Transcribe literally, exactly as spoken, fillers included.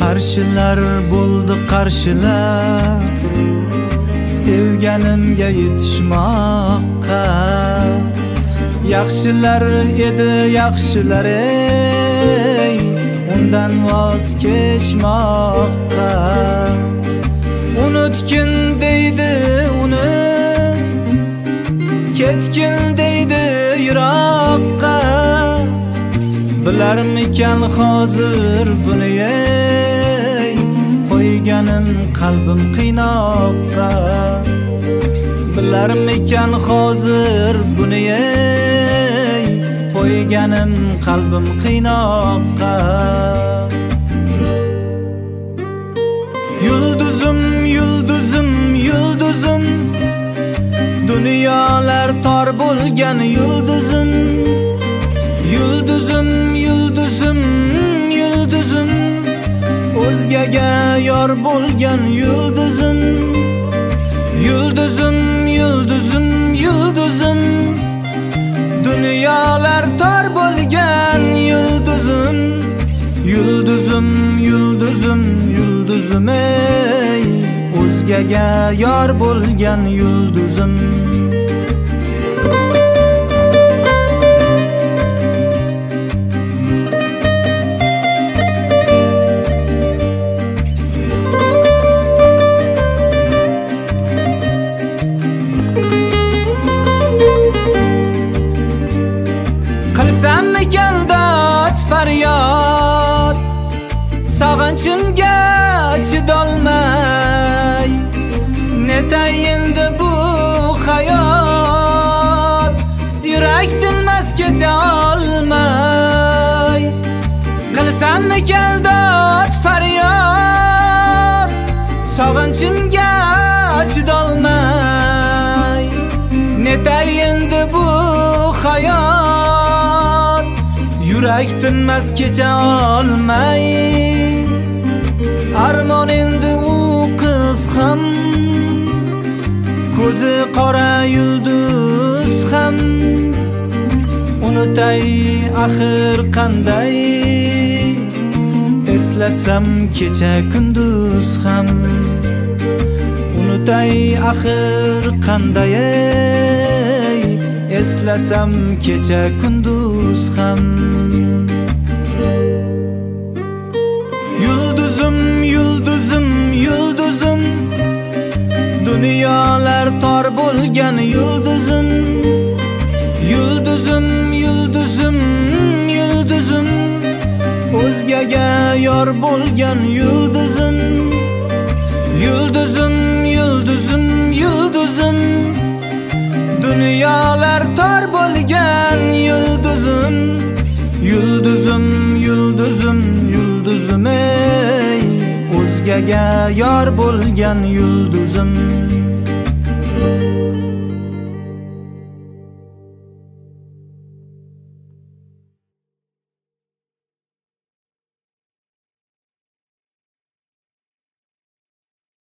Qarshilar bo'ldi qarshilar, sevganimga yetishmoqqa. Yaxshilar edi yaxshilar ey, undan voz kechmoqqa. Unutgin deydi uni, ketgin deydi yiroqqa. Bilarmikan hozir buni ey, qo'yganim qalbim qiynoqqa. Bilarmikan hozir buni ey, qo'yganim qalbim qiynoqqa. Yulduzim yulduzim yulduzim, dunyolar tor bo'lgan yulduzim. Yulduzim yulduzim yulduzim, o'zgaga yor bo'lgan yulduzim. Yulduzim yulduzim yulduzim, dunyolar tor bo'lgan yulduzim. Yulduzim yulduzim yulduzim ey, o'zgaga yor bo'lgan yulduzim. Qilsammikan dod faryod, sog'inchimga chidolmay. Netay endi bu hayot, yurak tilmas kecha olmay. Qilsammikan dod faryod, sog'inchimga chidolmay. Netay endi bu hayot, yurak tinmas kecha olmay. Armon endi u qiz ham, ko'zi qora yulduz ham. Unutay axir qanday, eslasam kecha kunduz ham. Unutay axir qanday, eslasam kecha kunduz ham. Yulduzim yulduzim yulduzim, dunyolar tor bo'lgan yulduzim. Yulduzim yulduzim yulduzim, o'zgaga yor bo'lgan yulduzim. Yulduzim yulduzim yulduzim, dunyolar tor bo'lgan yulduzim. Yulduzim yulduzim yulduzim ey, o'zgaga yor bo'lgan yulduzim.